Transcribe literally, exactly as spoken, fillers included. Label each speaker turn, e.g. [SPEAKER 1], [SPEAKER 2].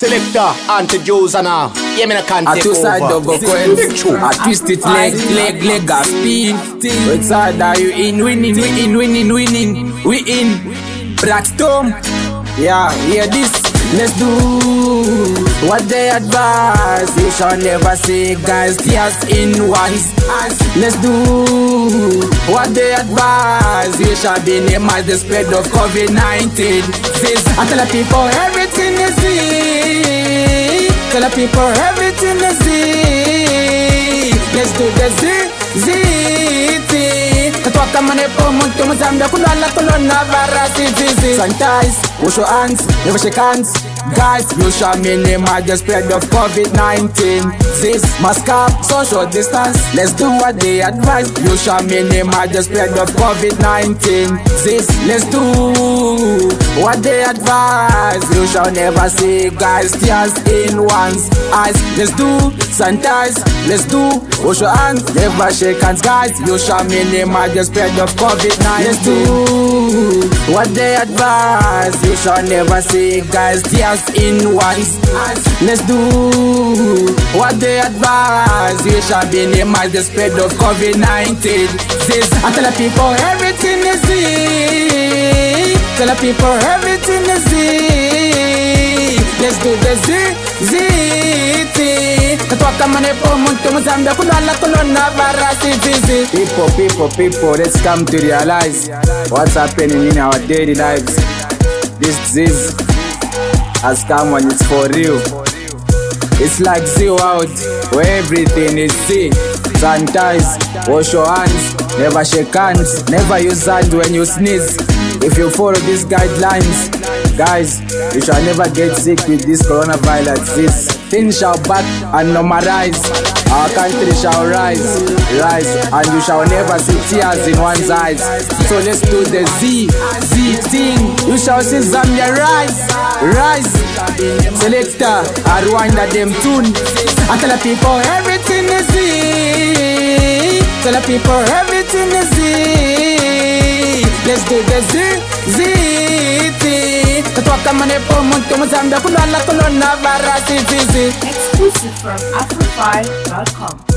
[SPEAKER 1] Selector, anti-Jews and all. Yeah, me no can't
[SPEAKER 2] A
[SPEAKER 1] take
[SPEAKER 2] two side
[SPEAKER 1] over.
[SPEAKER 2] double coil. A twist it leg, leg, leg, a spin. Which side are you in? Winning, we in, winning, winning. We in. Blackstorm. Yeah, hear this. Let's do what they advise. You shall never say, guys, tears in one's eyes. Let's do what they advise. You shall be named as the spread of COVID nineteen. This, I tell the people everything is easy. Tell the people everything is easy. Let's do the Z, Z, T. Natwaka manepo muntu mzambia kulala kolona varasi. Sanitize, wash your hands, never shake hands. Guys, you shall minimize the spread of COVID nineteen. This mask up, social distance. Let's do what they advise. You shall minimize the spread of COVID nineteen. This, let's do what they advise. You shall never see guys tears in one's eyes. Let's do sanitize. Let's do wash your hands, never shake hands. Guys, you shall minimize the spread of COVID nineteen. Let's do what they advise. You shall never see guys tears in one's eyes. Let's do what they advise. You shall minimize the spread of COVID nineteen. This, I tell the people everything is easy. Tell the people everything is easy. Let's do the Z, Z, T. Natwaka manepo muntu mzambia kulala kolona varasi. People, people, people, let's come to realize what's happening in our daily lives. This disease has come when it's for real. It's like zero out, where everything is Z. Sanitize, wash your hands, never shake hands, never use hand when you sneeze. If you follow these guidelines, guys, you shall never get sick with this coronavirus. This things shall back and normalize. Our country shall rise, rise, and you shall never see tears in one's eyes. So let's do the Z, Z thing. You shall see Zambia rise, rise. Selector, I Rwanda them tune. I tell the people everything is Z. Tell the people everything is Z. Let's do the Z, Z, T. Natwaka manepo muntu mzambia kulala kolona varasi.
[SPEAKER 3] Exclusive from Afro five dot com.